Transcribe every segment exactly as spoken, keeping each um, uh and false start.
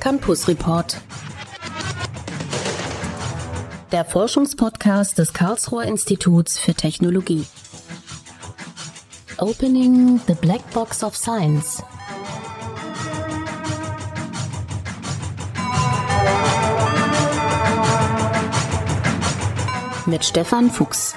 Campus Report. Der Forschungspodcast des Karlsruher Instituts für Technologie. Opening the Black Box of Science. Mit Stefan Fuchs.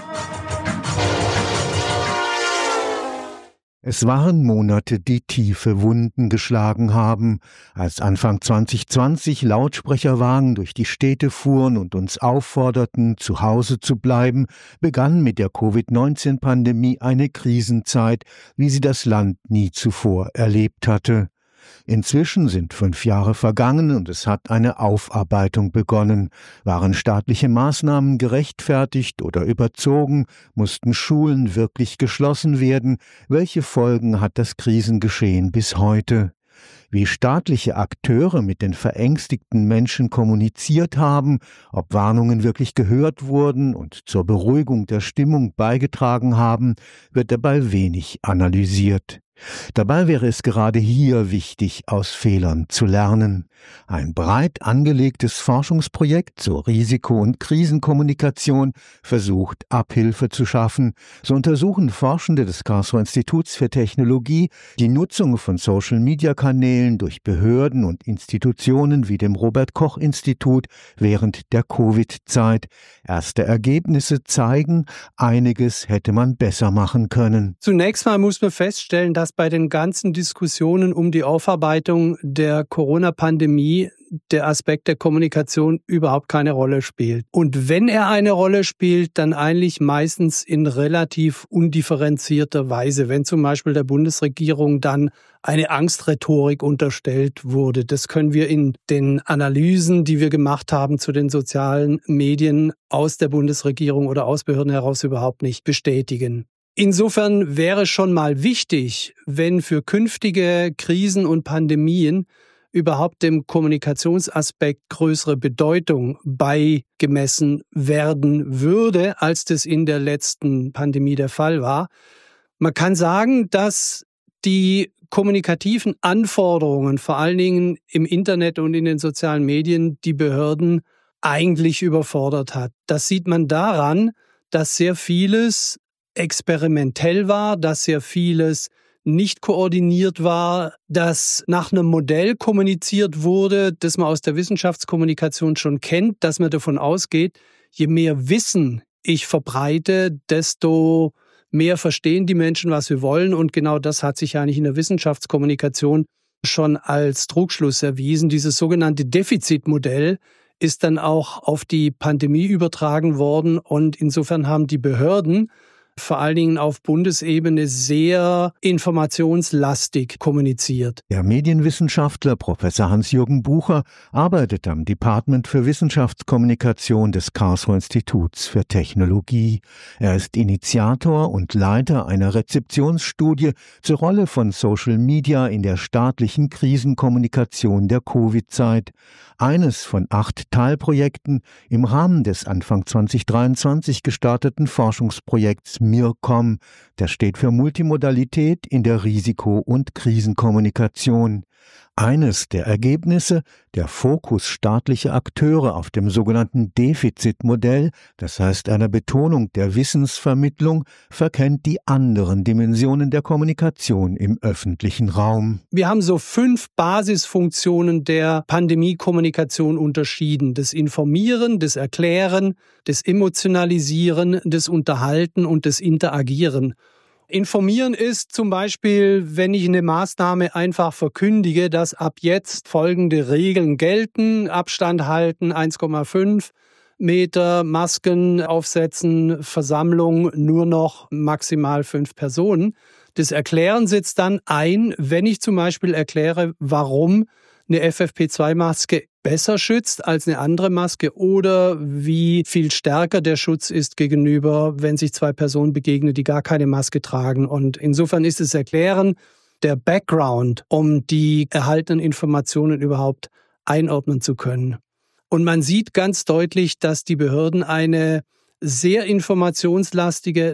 Es waren Monate, die tiefe Wunden geschlagen haben, als Anfang zwanzig zwanzig Lautsprecherwagen durch die Städte fuhren und uns aufforderten, zu Hause zu bleiben, begann mit der Covid neunzehn Pandemie eine Krisenzeit, wie sie das Land nie zuvor erlebt hatte. Inzwischen sind fünf Jahre vergangen und es hat eine Aufarbeitung begonnen. Waren staatliche Maßnahmen gerechtfertigt oder überzogen? Mussten Schulen wirklich geschlossen werden? Welche Folgen hat das Krisengeschehen bis heute? Wie staatliche Akteure mit den verängstigten Menschen kommuniziert haben, ob Warnungen wirklich gehört wurden und zur Beruhigung der Stimmung beigetragen haben, wird dabei wenig analysiert. Dabei wäre es gerade hier wichtig, aus Fehlern zu lernen. Ein breit angelegtes Forschungsprojekt zur Risiko- und Krisenkommunikation versucht, Abhilfe zu schaffen. So untersuchen Forschende des Karlsruher Instituts für Technologie die Nutzung von Social-Media-Kanälen durch Behörden und Institutionen wie dem Robert-Koch-Institut während der Covid-Zeit. Erste Ergebnisse zeigen, einiges hätte man besser machen können. Zunächst mal muss man feststellen, dass bei den ganzen Diskussionen um die Aufarbeitung der Corona-Pandemie der Aspekt der Kommunikation überhaupt keine Rolle spielt. Und wenn er eine Rolle spielt, dann eigentlich meistens in relativ undifferenzierter Weise. Wenn zum Beispiel der Bundesregierung dann eine Angstrhetorik unterstellt wurde. Das können wir in den Analysen, die wir gemacht haben zu den sozialen Medien aus der Bundesregierung oder aus Behörden heraus überhaupt nicht bestätigen. Insofern wäre schon mal wichtig, wenn für künftige Krisen und Pandemien überhaupt dem Kommunikationsaspekt größere Bedeutung beigemessen werden würde, als das in der letzten Pandemie der Fall war. Man kann sagen, dass die kommunikativen Anforderungen, vor allen Dingen im Internet und in den sozialen Medien, die Behörden eigentlich überfordert hat. Das sieht man daran, dass sehr vieles experimentell war, dass sehr vieles nicht koordiniert war, dass nach einem Modell kommuniziert wurde, das man aus der Wissenschaftskommunikation schon kennt, dass man davon ausgeht, je mehr Wissen ich verbreite, desto mehr verstehen die Menschen, was wir wollen. Und genau das hat sich eigentlich in der Wissenschaftskommunikation schon als Trugschluss erwiesen. Dieses sogenannte Defizitmodell ist dann auch auf die Pandemie übertragen worden. Und insofern haben die Behörden vor allen Dingen auf Bundesebene sehr informationslastig kommuniziert. Der Medienwissenschaftler Professor Hans-Jürgen Bucher arbeitet am Department für Wissenschaftskommunikation des Karlsruher Instituts für Technologie. Er ist Initiator und Leiter einer Rezeptionsstudie zur Rolle von Social Media in der staatlichen Krisenkommunikation der Covid-Zeit. Eines von acht Teilprojekten im Rahmen des Anfang zwanzig dreiundzwanzig gestarteten Forschungsprojekts MIRCOM, das steht für Multimodalität in der Risiko- und Krisenkommunikation. Eines der Ergebnisse, der Fokus staatlicher Akteure auf dem sogenannten Defizitmodell, das heißt einer Betonung der Wissensvermittlung, verkennt die anderen Dimensionen der Kommunikation im öffentlichen Raum. Wir haben so fünf Basisfunktionen der Pandemiekommunikation unterschieden. Das Informieren, das Erklären, das Emotionalisieren, das Unterhalten und das Interagieren. Informieren ist zum Beispiel, wenn ich eine Maßnahme einfach verkündige, dass ab jetzt folgende Regeln gelten: Abstand halten, eins Komma fünf Meter, Masken aufsetzen, Versammlung nur noch maximal fünf Personen. Das Erklären setzt dann ein, wenn ich zum Beispiel erkläre, warum eine F F P zwei Maske besser schützt als eine andere Maske oder wie viel stärker der Schutz ist gegenüber, wenn sich zwei Personen begegnen, die gar keine Maske tragen. Und insofern ist das Erklären der Background, um die erhaltenen Informationen überhaupt einordnen zu können. Und man sieht ganz deutlich, dass die Behörden eine sehr informationslastige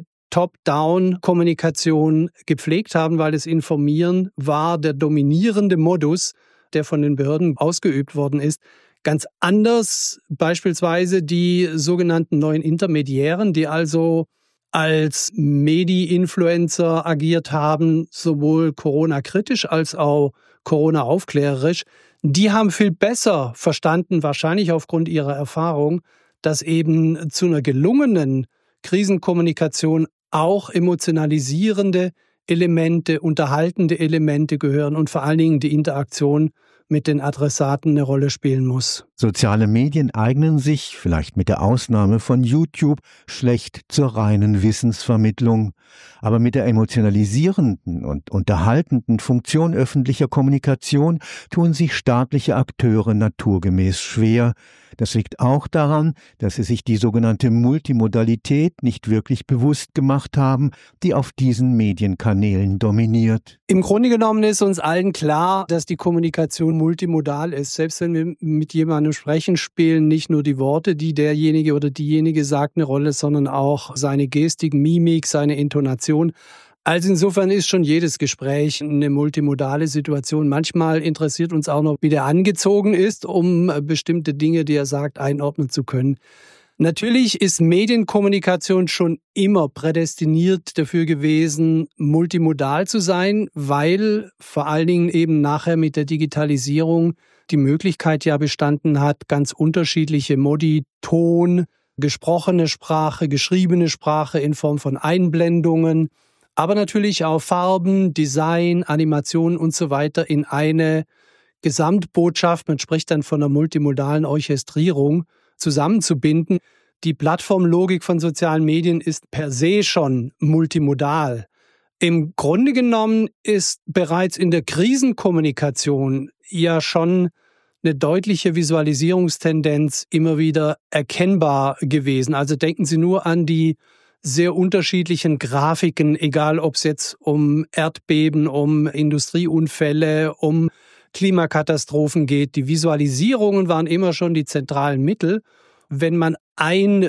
Top-Down-Kommunikation gepflegt haben, weil das Informieren war der dominierende Modus, der von den Behörden ausgeübt worden ist, ganz anders beispielsweise die sogenannten neuen Intermediären, die also als Medi-Influencer agiert haben, sowohl Corona-kritisch als auch Corona-aufklärerisch. Die haben viel besser verstanden, wahrscheinlich aufgrund ihrer Erfahrung, dass eben zu einer gelungenen Krisenkommunikation auch emotionalisierende Elemente, unterhaltende Elemente gehören und vor allen Dingen die Interaktion mit den Adressaten eine Rolle spielen muss. Soziale Medien eignen sich, vielleicht mit der Ausnahme von YouTube, schlecht zur reinen Wissensvermittlung. Aber mit der emotionalisierenden und unterhaltenden Funktion öffentlicher Kommunikation tun sich staatliche Akteure naturgemäß schwer. Das liegt auch daran, dass sie sich die sogenannte Multimodalität nicht wirklich bewusst gemacht haben, die auf diesen Medienkanälen dominiert. Im Grunde genommen ist uns allen klar, dass die Kommunikation multimodal ist. Selbst wenn wir mit jemandem sprechen, spielen nicht nur die Worte, die derjenige oder diejenige sagt, eine Rolle, sondern auch seine Gestik, Mimik, seine Intonation. Also insofern ist schon jedes Gespräch eine multimodale Situation. Manchmal interessiert uns auch noch, wie der angezogen ist, um bestimmte Dinge, die er sagt, einordnen zu können. Natürlich ist Medienkommunikation schon immer prädestiniert dafür gewesen, multimodal zu sein, weil vor allen Dingen eben nachher mit der Digitalisierung die Möglichkeit ja bestanden hat, ganz unterschiedliche Modi, Ton, gesprochene Sprache, geschriebene Sprache in Form von Einblendungen, aber natürlich auch Farben, Design, Animation und so weiter in eine Gesamtbotschaft, man spricht dann von einer multimodalen Orchestrierung, zusammenzubinden. Die Plattformlogik von sozialen Medien ist per se schon multimodal. Im Grunde genommen ist bereits in der Krisenkommunikation ja schon eine deutliche Visualisierungstendenz immer wieder erkennbar gewesen. Also denken Sie nur an die sehr unterschiedlichen Grafiken, egal ob es jetzt um Erdbeben, um Industrieunfälle, um Klimakatastrophen geht. Die Visualisierungen waren immer schon die zentralen Mittel. Wenn man ein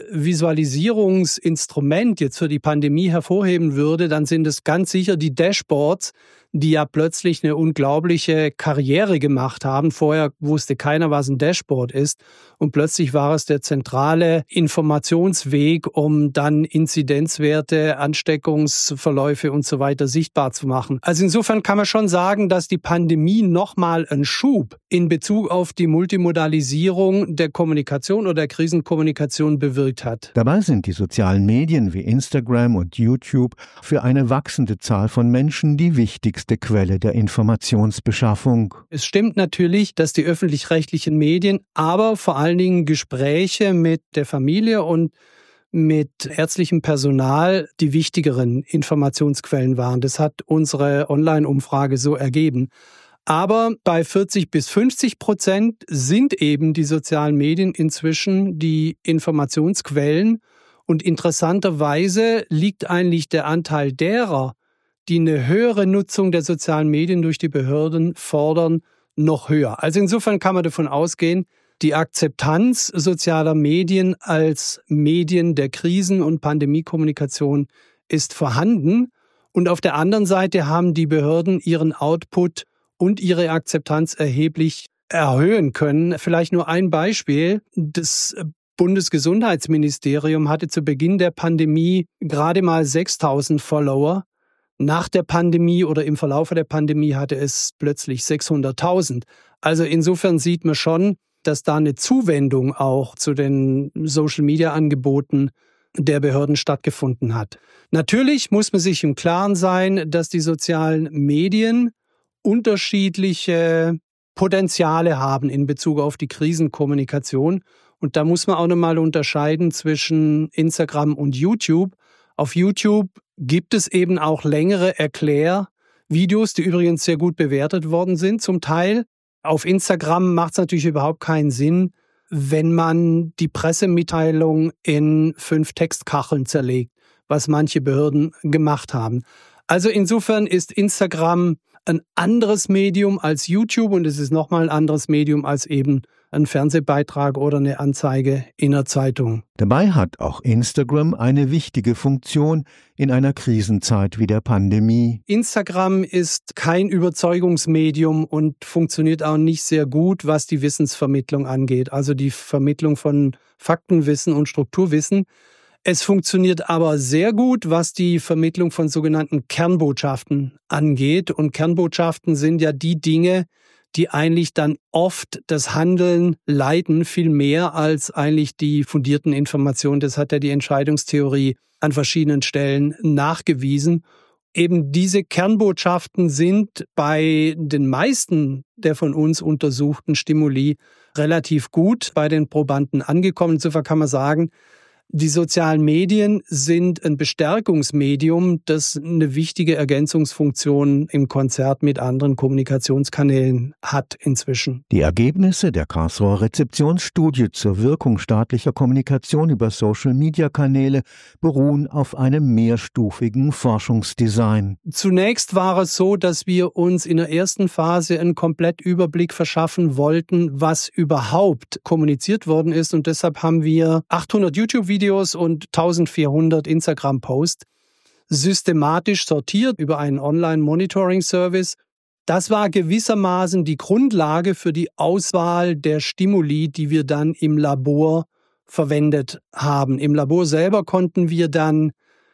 Visualisierungsinstrument jetzt für die Pandemie hervorheben würde, dann sind es ganz sicher die Dashboards, die ja plötzlich eine unglaubliche Karriere gemacht haben. Vorher wusste keiner, was ein Dashboard ist. Und plötzlich war es der zentrale Informationsweg, um dann Inzidenzwerte, Ansteckungsverläufe und so weiter sichtbar zu machen. Also insofern kann man schon sagen, dass die Pandemie nochmal einen Schub in Bezug auf die Multimodalisierung der Kommunikation oder der Krisenkommunikation bewirkt hat. Dabei sind die sozialen Medien wie Instagram und YouTube für eine wachsende Zahl von Menschen die wichtigste Quelle der Informationsbeschaffung. Es stimmt natürlich, dass die öffentlich-rechtlichen Medien, aber vor allen Dingen Gespräche mit der Familie und mit ärztlichem Personal die wichtigeren Informationsquellen waren. Das hat unsere Online-Umfrage so ergeben. Aber bei vierzig bis fünfzig Prozent sind eben die sozialen Medien inzwischen die Informationsquellen. Und interessanterweise liegt eigentlich der Anteil derer, die eine höhere Nutzung der sozialen Medien durch die Behörden fordern, noch höher. Also insofern kann man davon ausgehen, die Akzeptanz sozialer Medien als Medien der Krisen- und Pandemiekommunikation ist vorhanden. Und auf der anderen Seite haben die Behörden ihren Output und ihre Akzeptanz erheblich erhöhen können. Vielleicht nur ein Beispiel. Das Bundesgesundheitsministerium hatte zu Beginn der Pandemie gerade mal sechstausend Follower. Nach der Pandemie oder im Verlauf der Pandemie hatte es plötzlich sechshunderttausend. Also insofern sieht man schon, dass da eine Zuwendung auch zu den Social-Media-Angeboten der Behörden stattgefunden hat. Natürlich muss man sich im Klaren sein, dass die sozialen Medien unterschiedliche Potenziale haben in Bezug auf die Krisenkommunikation. Und da muss man auch nochmal unterscheiden zwischen Instagram und YouTube. Auf YouTube gibt es eben auch längere Erklärvideos, die übrigens sehr gut bewertet worden sind zum Teil. Auf Instagram macht es natürlich überhaupt keinen Sinn, wenn man die Pressemitteilung in fünf Textkacheln zerlegt, was manche Behörden gemacht haben. Also insofern ist Instagram ein anderes Medium als YouTube und es ist nochmal ein anderes Medium als eben ein Fernsehbeitrag oder eine Anzeige in der Zeitung. Dabei hat auch Instagram eine wichtige Funktion in einer Krisenzeit wie der Pandemie. Instagram ist kein Überzeugungsmedium und funktioniert auch nicht sehr gut, was die Wissensvermittlung angeht, also die Vermittlung von Faktenwissen und Strukturwissen. Es funktioniert aber sehr gut, was die Vermittlung von sogenannten Kernbotschaften angeht. Und Kernbotschaften sind ja die Dinge, die eigentlich dann oft das Handeln leiten, viel mehr als eigentlich die fundierten Informationen. Das hat ja die Entscheidungstheorie an verschiedenen Stellen nachgewiesen. Eben diese Kernbotschaften sind bei den meisten der von uns untersuchten Stimuli relativ gut bei den Probanden angekommen. Insofern kann man sagen, die sozialen Medien sind ein Bestärkungsmedium, das eine wichtige Ergänzungsfunktion im Konzert mit anderen Kommunikationskanälen hat inzwischen. Die Ergebnisse der Karlsruher Rezeptionsstudie zur Wirkung staatlicher Kommunikation über Social-Media-Kanäle beruhen auf einem mehrstufigen Forschungsdesign. Zunächst war es so, dass wir uns in der ersten Phase einen Komplettüberblick verschaffen wollten, was überhaupt kommuniziert worden ist. Und deshalb haben wir achthundert YouTube-Videos Videos und eintausendvierhundert Instagram-Posts systematisch sortiert über einen Online-Monitoring-Service. Das war gewissermaßen die Grundlage für die Auswahl der Stimuli, die wir dann im Labor verwendet haben. Im Labor selber konnten wir dann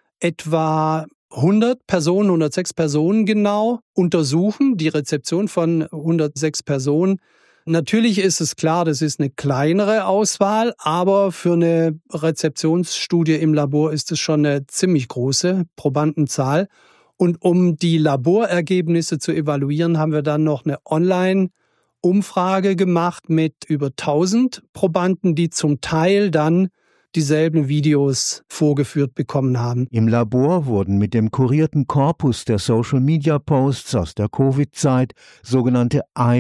etwa hundert Personen, hundertsechs Personen genau untersuchen, die Rezeption von hundertsechs Personen. Natürlich ist es klar, das ist eine kleinere Auswahl, aber für eine Rezeptionsstudie im Labor ist es schon eine ziemlich große Probandenzahl. Und um die Laborergebnisse zu evaluieren, haben wir dann noch eine Online-Umfrage gemacht mit über tausend Probanden, die zum Teil dann dieselben Videos vorgeführt bekommen haben. Im Labor wurden mit dem kurierten Korpus der Social-Media-Posts aus der Covid-Zeit sogenannte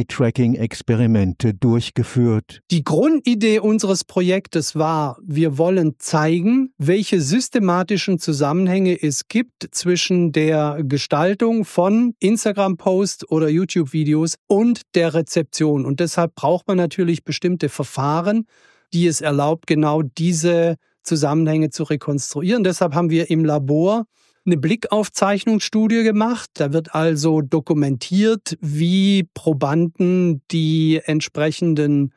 Eye-Tracking-Experimente durchgeführt. Die Grundidee unseres Projektes war, wir wollen zeigen, welche systematischen Zusammenhänge es gibt zwischen der Gestaltung von Instagram-Posts oder YouTube-Videos und der Rezeption. Und deshalb braucht man natürlich bestimmte Verfahren, die es erlaubt, genau diese Zusammenhänge zu rekonstruieren. Deshalb haben wir im Labor eine Blickaufzeichnungsstudie gemacht. Da wird also dokumentiert, wie Probanden die entsprechenden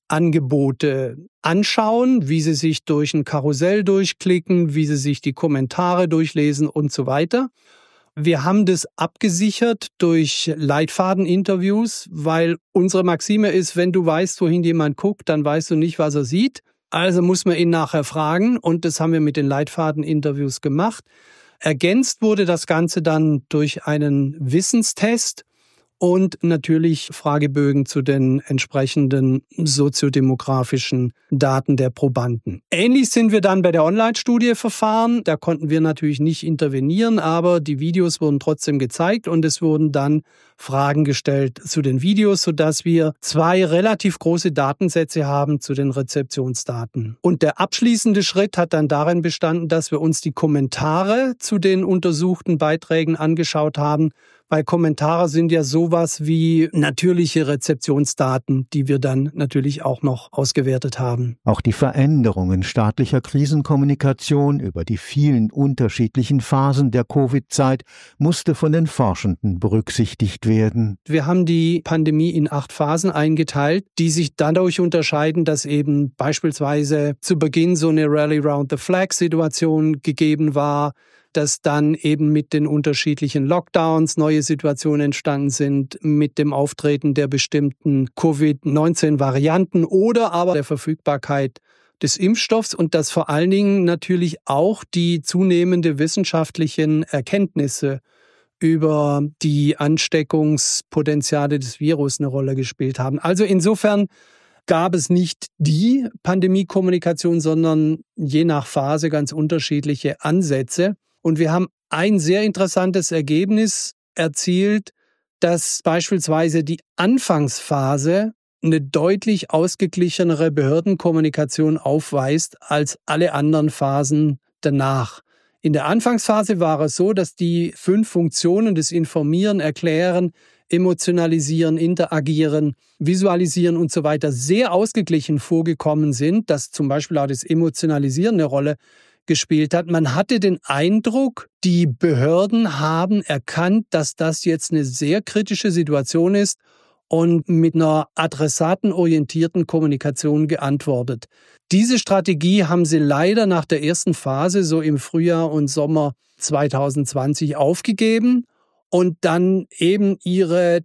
Angebote anschauen, wie sie sich durch ein Karussell durchklicken, wie sie sich die Kommentare durchlesen und so weiter. Wir haben das abgesichert durch Leitfadeninterviews, weil unsere Maxime ist, wenn du weißt, wohin jemand guckt, dann weißt du nicht, was er sieht. Also muss man ihn nachher fragen und das haben wir mit den Leitfadeninterviews gemacht. Ergänzt wurde das Ganze dann durch einen Wissenstest und natürlich Fragebögen zu den entsprechenden soziodemografischen Daten der Probanden. Ähnlich sind wir dann bei der Online-Studie verfahren. Da konnten wir natürlich nicht intervenieren, aber die Videos wurden trotzdem gezeigt und es wurden dann Fragen gestellt zu den Videos, sodass wir zwei relativ große Datensätze haben zu den Rezeptionsdaten. Und der abschließende Schritt hat dann darin bestanden, dass wir uns die Kommentare zu den untersuchten Beiträgen angeschaut haben, weil Kommentare sind ja sowas wie natürliche Rezeptionsdaten, die wir dann natürlich auch noch ausgewertet haben. Auch die Veränderungen staatlicher Krisenkommunikation über die vielen unterschiedlichen Phasen der Covid-Zeit musste von den Forschenden berücksichtigt werden. Wir haben die Pandemie in acht Phasen eingeteilt, die sich dadurch unterscheiden, dass eben beispielsweise zu Beginn so eine Rally-Round-the-Flag-Situation gegeben war, dass dann eben mit den unterschiedlichen Lockdowns neue Situationen entstanden sind, mit dem Auftreten der bestimmten Covid neunzehn Varianten oder aber der Verfügbarkeit des Impfstoffs und dass vor allen Dingen natürlich auch die zunehmende wissenschaftlichen Erkenntnisse über die Ansteckungspotenziale des Virus eine Rolle gespielt haben. Also insofern gab es nicht die Pandemiekommunikation, sondern je nach Phase ganz unterschiedliche Ansätze. Und wir haben ein sehr interessantes Ergebnis erzielt, dass beispielsweise die Anfangsphase eine deutlich ausgeglichenere Behördenkommunikation aufweist als alle anderen Phasen danach. In der Anfangsphase war es so, dass die fünf Funktionen des Informieren, Erklären, Emotionalisieren, Interagieren, Visualisieren und so weiter sehr ausgeglichen vorgekommen sind, dass zum Beispiel auch das Emotionalisieren eine Rolle gespielt hat. Man hatte den Eindruck, die Behörden haben erkannt, dass das jetzt eine sehr kritische Situation ist und mit einer adressatenorientierten Kommunikation geantwortet. Diese Strategie haben sie leider nach der ersten Phase, so im Frühjahr und Sommer zwanzig zwanzig, aufgegeben und dann eben ihre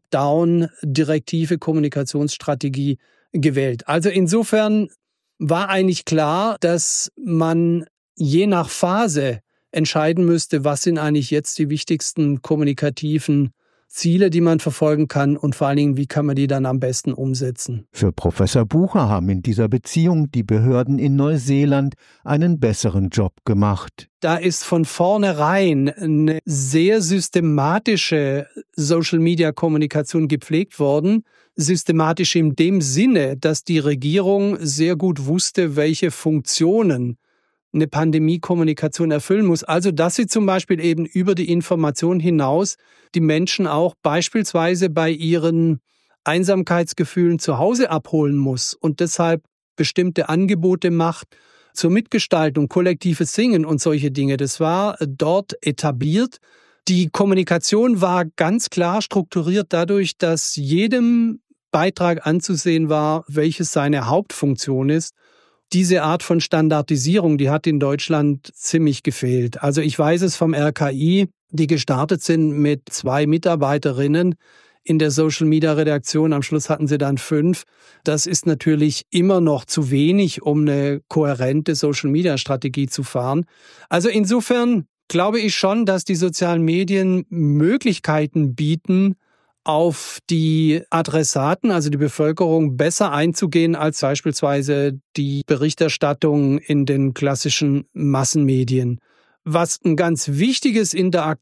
top-down-direktive Kommunikationsstrategie gewählt. Also insofern war eigentlich klar, dass man je nach Phase entscheiden müsste, was sind eigentlich jetzt die wichtigsten kommunikativen Ziele, die man verfolgen kann und vor allen Dingen, wie kann man die dann am besten umsetzen. Für Professor Bucher haben in dieser Beziehung die Behörden in Neuseeland einen besseren Job gemacht. Da ist von vornherein eine sehr systematische Social-Media-Kommunikation gepflegt worden. Systematisch in dem Sinne, dass die Regierung sehr gut wusste, welche Funktionen eine Pandemie-Kommunikation erfüllen muss. Also, dass sie zum Beispiel eben über die Information hinaus die Menschen auch beispielsweise bei ihren Einsamkeitsgefühlen zu Hause abholen muss und deshalb bestimmte Angebote macht zur Mitgestaltung, kollektives Singen und solche Dinge. Das war dort etabliert. Die Kommunikation war ganz klar strukturiert dadurch, dass jedem Beitrag anzusehen war, welches seine Hauptfunktion ist. Diese Art von Standardisierung, die hat in Deutschland ziemlich gefehlt. Also ich weiß es vom R K I, die gestartet sind mit zwei Mitarbeiterinnen in der Social-Media-Redaktion. Am Schluss hatten sie dann fünf. Das ist natürlich immer noch zu wenig, um eine kohärente Social-Media-Strategie zu fahren. Also insofern glaube ich schon, dass die sozialen Medien Möglichkeiten bieten, auf die Adressaten, also die Bevölkerung, besser einzugehen als beispielsweise die Berichterstattung in den klassischen Massenmedien. Was ein ganz wichtiges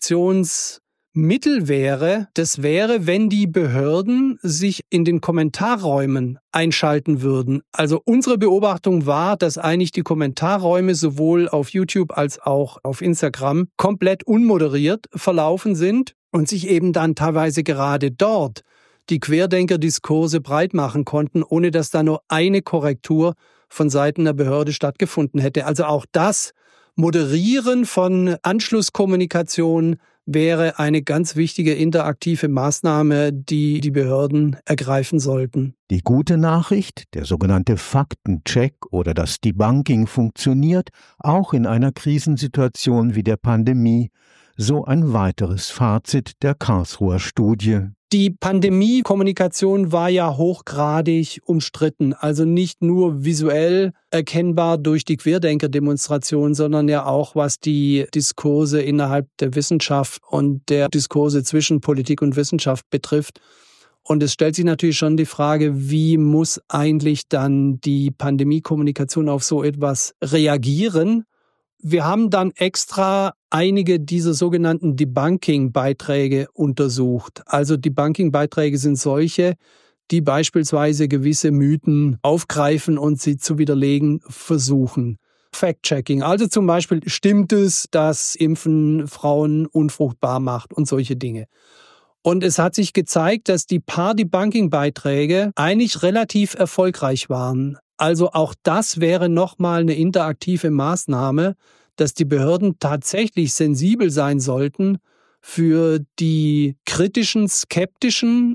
Interaktionsmittel wäre, das wäre, wenn die Behörden sich in den Kommentarräumen einschalten würden. Also unsere Beobachtung war, dass eigentlich die Kommentarräume sowohl auf YouTube als auch auf Instagram komplett unmoderiert verlaufen sind und sich eben dann teilweise gerade dort die Querdenker-Diskurse breit machen konnten, ohne dass da nur eine Korrektur von Seiten der Behörde stattgefunden hätte. Also auch das Moderieren von Anschlusskommunikation wäre eine ganz wichtige interaktive Maßnahme, die die Behörden ergreifen sollten. Die gute Nachricht, der sogenannte Faktencheck oder das Debunking funktioniert auch in einer Krisensituation wie der Pandemie. So ein weiteres Fazit der Karlsruher Studie. Die Pandemie-Kommunikation war ja hochgradig umstritten, also nicht nur visuell erkennbar durch die Querdenker-Demonstration, sondern ja auch was die Diskurse innerhalb der Wissenschaft und der Diskurse zwischen Politik und Wissenschaft betrifft. Und es stellt sich natürlich schon die Frage, wie muss eigentlich dann die Pandemie-Kommunikation auf so etwas reagieren? Wir haben dann extra einige dieser sogenannten Debunking-Beiträge untersucht. Also Debunking-Beiträge sind solche, die beispielsweise gewisse Mythen aufgreifen und sie zu widerlegen versuchen. Fact-Checking, also zum Beispiel, stimmt es, dass Impfen Frauen unfruchtbar macht und solche Dinge. Und es hat sich gezeigt, dass die paar Debunking-Beiträge eigentlich relativ erfolgreich waren. Also auch das wäre nochmal eine interaktive Maßnahme, dass die Behörden tatsächlich sensibel sein sollten für die kritischen, skeptischen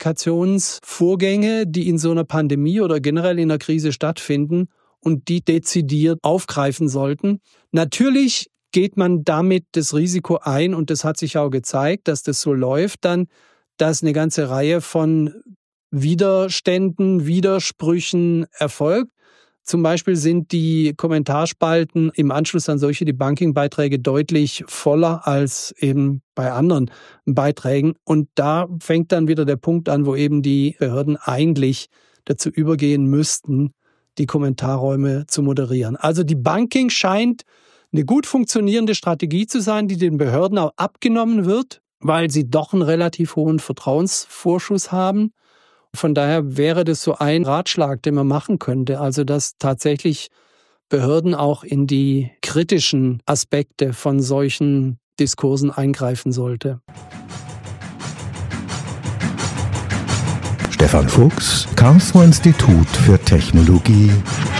Kommunikationsvorgänge, die in so einer Pandemie oder generell in einer Krise stattfinden und die dezidiert aufgreifen sollten. Natürlich geht man damit das Risiko ein, und das hat sich auch gezeigt, dass das so läuft dann, dass eine ganze Reihe von Widerständen, Widersprüchen erfolgt. Zum Beispiel sind die Kommentarspalten im Anschluss an solche Debunking-Beiträge deutlich voller als eben bei anderen Beiträgen. Und da fängt dann wieder der Punkt an, wo eben die Behörden eigentlich dazu übergehen müssten, die Kommentarräume zu moderieren. Also Debunking scheint eine gut funktionierende Strategie zu sein, die den Behörden auch abgenommen wird, weil sie doch einen relativ hohen Vertrauensvorschuss haben. Von daher wäre das so ein Ratschlag, den man machen könnte. Also dass tatsächlich Behörden auch in die kritischen Aspekte von solchen Diskursen eingreifen sollte. Stefan Fuchs, Karlsruher Institut für Technologie,